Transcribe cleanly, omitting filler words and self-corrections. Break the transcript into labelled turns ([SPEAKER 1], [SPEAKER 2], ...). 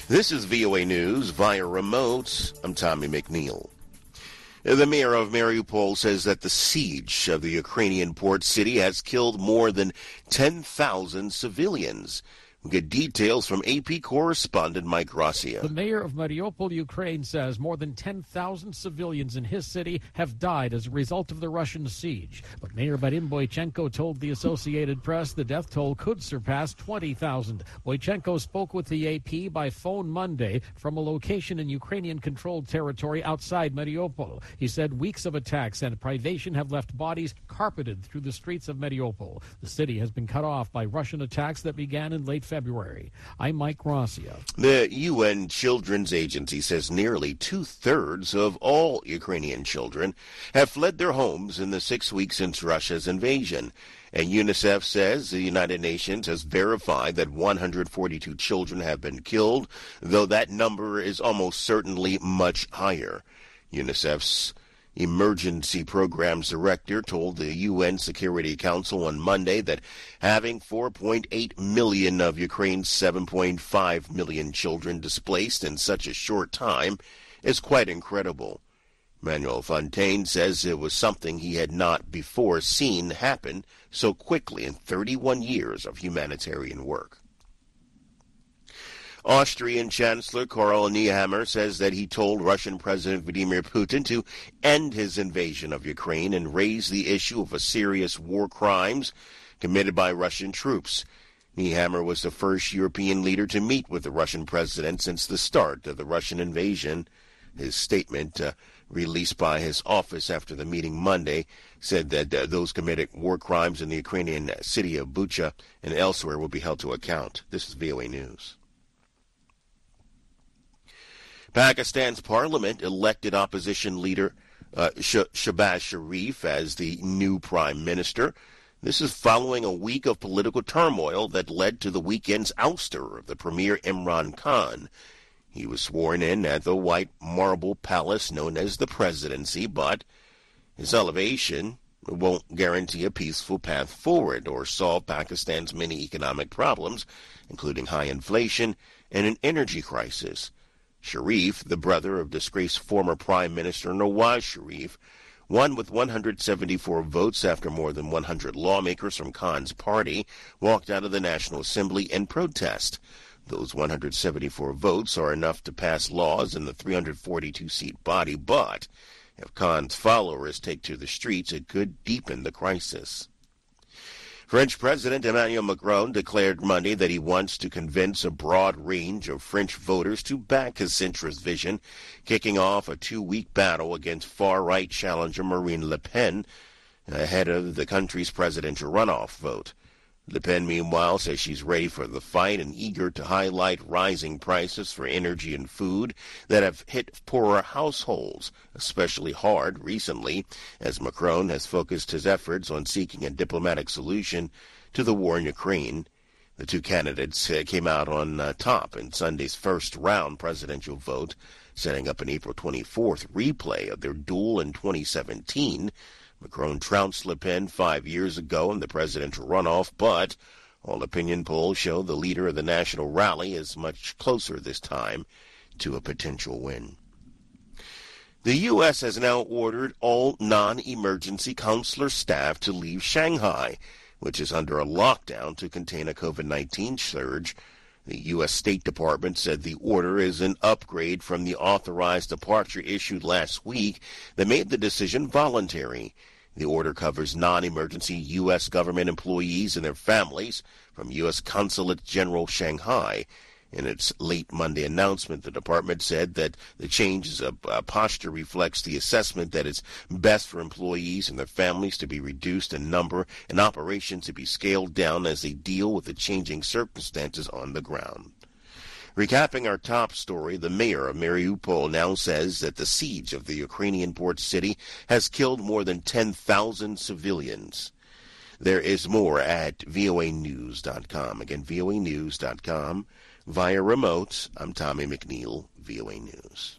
[SPEAKER 1] This is VOA News via remote. I'm Tommy McNeil. The mayor of Mariupol says that the siege of the Ukrainian port city has killed more than 10,000 civilians. We get details from AP correspondent Mike Gracia.
[SPEAKER 2] The mayor of Mariupol, Ukraine, says more than 10,000 civilians in his city have died as a result of the Russian siege. But Mayor Vadim Boychenko told the Associated Press the death toll could surpass 20,000. Boychenko spoke with the AP by phone Monday from a location in Ukrainian-controlled territory outside Mariupol. He said weeks of attacks and privation have left bodies carpeted through the streets of Mariupol. The city has been cut off by Russian attacks that began in late February. I'm Mike Gracia.
[SPEAKER 1] The UN Children's Agency says nearly two-thirds of all Ukrainian children have fled their homes in the 6 weeks since Russia's invasion. And UNICEF says the United Nations has verified that 142 children have been killed, though that number is almost certainly much higher. UNICEF's Emergency Programs Director told the UN Security Council on Monday that having 4.8 million of Ukraine's 7.5 million children displaced in such a short time is quite incredible. Manuel Fontaine says it was something he had not before seen happen so quickly in 31 years of humanitarian work. Austrian Chancellor Karl Nehammer says that he told Russian President Vladimir Putin to end his invasion of Ukraine and raise the issue of serious war crimes committed by Russian troops. Nehammer was the first European leader to meet with the Russian president since the start of the Russian invasion. His statement, released by his office after the meeting Monday, said that those committed war crimes in the Ukrainian city of Bucha and elsewhere will be held to account. This is VOA News. Pakistan's parliament elected opposition leader Shehbaz Sharif as the new prime minister. This is following a week of political turmoil that led to the weekend's ouster of the premier Imran Khan. He was sworn in at the white marble palace known as the presidency, but his elevation won't guarantee a peaceful path forward or solve Pakistan's many economic problems, including high inflation and an energy crisis. Sharif, the brother of disgraced former Prime Minister Nawaz Sharif, won with 174 votes after more than 100 lawmakers from Khan's party walked out of the National Assembly in protest. Those 174 votes are enough to pass laws in the 342-seat body, but if Khan's followers take to the streets, it could deepen the crisis. French President Emmanuel Macron declared Monday that he wants to convince a broad range of French voters to back his centrist vision, kicking off a 2-week battle against far-right challenger Marine Le Pen ahead of the country's presidential runoff vote. Le Pen, meanwhile, says she's ready for the fight and eager to highlight rising prices for energy and food that have hit poorer households especially hard recently, as Macron has focused his efforts on seeking a diplomatic solution to the war in Ukraine. The two candidates came out on top in Sunday's first-round presidential vote, setting up an April 24th replay of their duel in 2017. Macron trounced Le Pen 5 years ago in the presidential runoff, but all opinion polls show the leader of the national rally is much closer this time to a potential win. The U.S. has now ordered all non-emergency consular staff to leave Shanghai, which is under a lockdown to contain a COVID-19 surge. The U.S. State Department said the order is an upgrade from the authorized departure issued last week that made the decision voluntary. The order covers non-emergency U.S. government employees and their families from U.S. Consulate General Shanghai. In its late Monday announcement, the department said that the change posture reflects the assessment that it's best for employees and their families to be reduced in number and operations to be scaled down as they deal with the changing circumstances on the ground. Recapping our top story, the mayor of Mariupol now says that the siege of the Ukrainian port city has killed more than 10,000 civilians. There is more at voanews.com. Again, voanews.com. Via remote, I'm Tommy McNeil, VOA News.